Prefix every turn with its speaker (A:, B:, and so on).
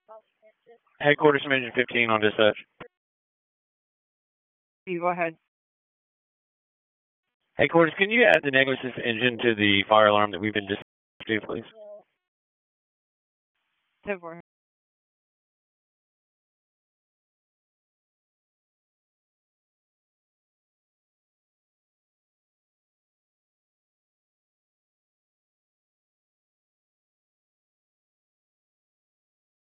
A: Headquarters from engine 15 on dispatch.
B: You go ahead.
A: Headquarters, can you add the negligence engine to the fire alarm that we've been discussing, please?
B: 10-4.